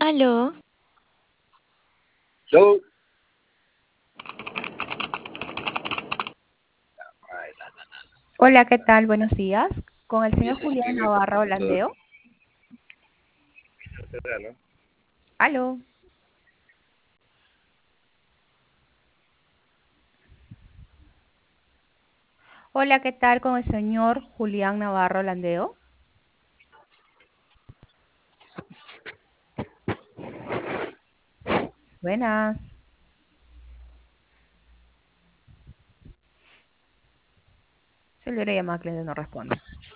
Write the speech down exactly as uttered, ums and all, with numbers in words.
Aló, Yo, Hola, ¿qué tal? Buenos días. Con el señor bien, Julián bien, Navarra todo Holandeo. ¿no? Aló. Hola, ¿qué tal con el señor Julián Navarro Holandeo? Buenas. Se le llamada cliente no responde.